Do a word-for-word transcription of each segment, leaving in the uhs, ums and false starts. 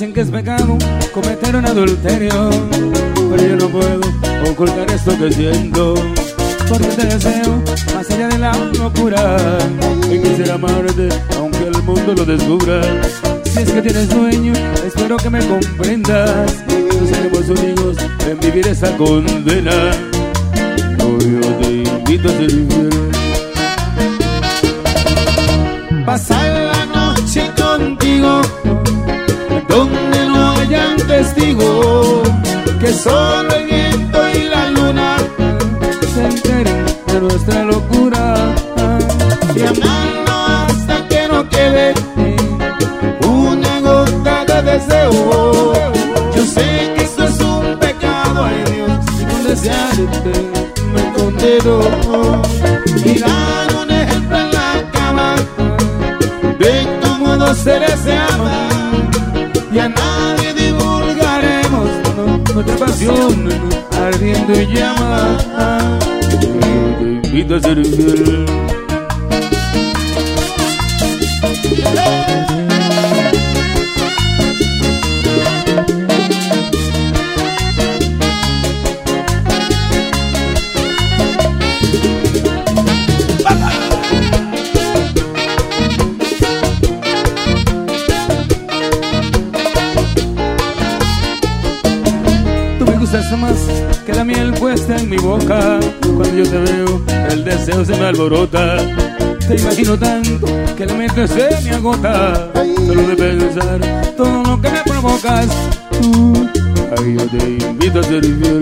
Dicen que es pecado cometer un adulterio, pero yo no puedo ocultar esto que siento, porque te deseo más allá de la locura y quisiera amarte aunque el mundo lo descubra. Si es que tienes sueño, espero que me comprendas. No seremos unidos en vivir esa condena. Hoy yo te invito a ser infiel. Pasar la noche contigo, donde no hayan testigos, que solo el viento y la luna se enteren de nuestra locura, y amarnos hasta que no quede una gota de deseo. Yo sé que esto es un pecado, ay Dios, y con desearte me condeno. Y dar un ejemplo en la cama de cómo dos seres se aman, y a nadie divulgaremos nuestra pasión ardiendo y llama. Yo te invito a ser infiel. Más que la miel puesta en mi boca. Cuando yo te veo, el deseo se me alborota. Te imagino tanto que la mente se me agota. Solo de pensar todo lo que me provocas. Tú, ay, yo te invito a ser infiel.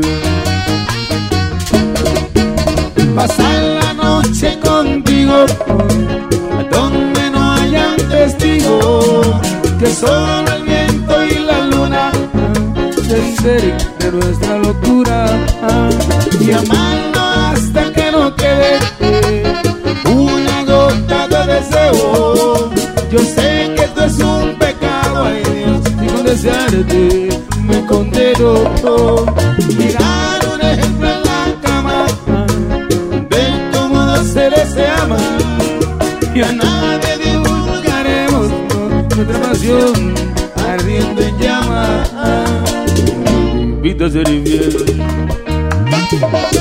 Pasar la noche contigo, donde no hayan testigos, que solo el viento y la luna se enteren de nuestra locura, y amarnos hasta que no quede una gota de deseo. Yo sé que esto es un pecado, ay Dios, y con desearte me condeno. Mirar un ejemplo en la cama de cómo dos seres se aman, y a nadie divulgaremos nuestra pasión ardiendo en llama. Invito a ser infiel.